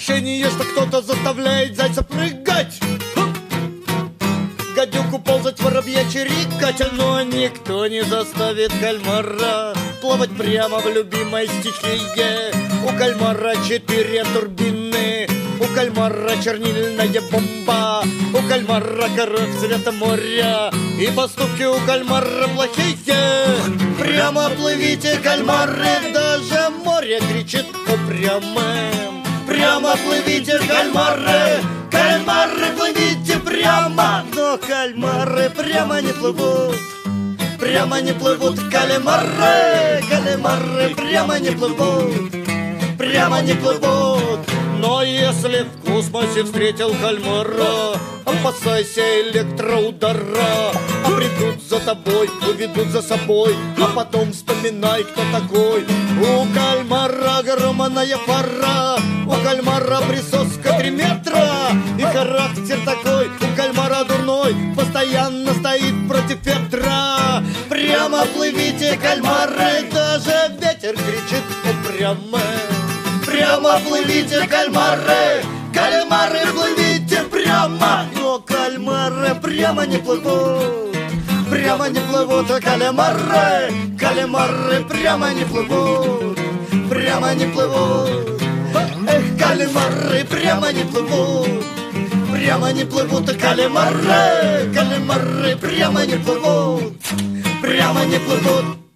ощущение, что кто-то заставляет зайца прыгать, гадюку ползать, воробья чирикать. Но никто не заставит кальмара плавать прямо в любимой стихии. У кальмара 4 турбины, у кальмара чернильная бомба, у кальмара кровь цвета моря, и поступки у кальмара плохие. Прямо плывите, кальмары, даже море кричит упрямым. Прямо плывите, кальмары, кальмары, плывите прямо. Но кальмары прямо не плывут, прямо не плывут кальмары, кальмары прямо не плывут, прямо не плывут. Но если в космосе встретил кальмара, опасайся электроудара. А придут за тобой, уведут за собой, а потом вспоминай, кто такой. У кальмара огромная пара, у кальмара присоска 3 метра, и характер такой у кальмара дурной, постоянно стоит против ветра. Прямо плывите, кальмары, даже ветер кричит упрямо. Прямо плывите, кальмары, кальмары, плывите прямо. Но кальмары прямо не плывут, прямо не плывут кальмары, кальмары прямо не плывут, прямо не плывут. Эх, кальмары прямо не плывут, прямо не плывут кальмары, кальмары прямо не плывут, прямо не плывут.